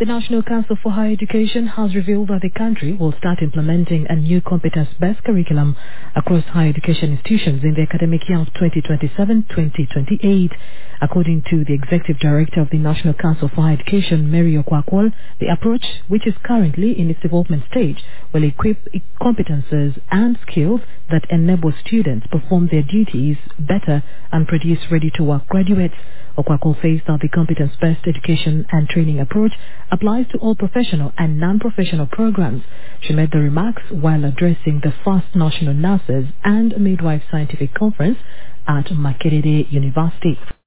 The National Council for Higher Education has revealed that the country will start implementing a new competence-based curriculum across higher education institutions in the academic year of 2027-2028. According to the Executive Director of the National Council for Higher Education, Mary Okwakwol, the approach, which is currently in its development stage, will equip competences and skills that enable students perform their duties better and produce ready-to-work graduates. Okwakwol says that the competence-based education and training approach applies to all professional and non-professional programs. She made the remarks while addressing the first National Nurses and Midwife Scientific Conference at Makerere University.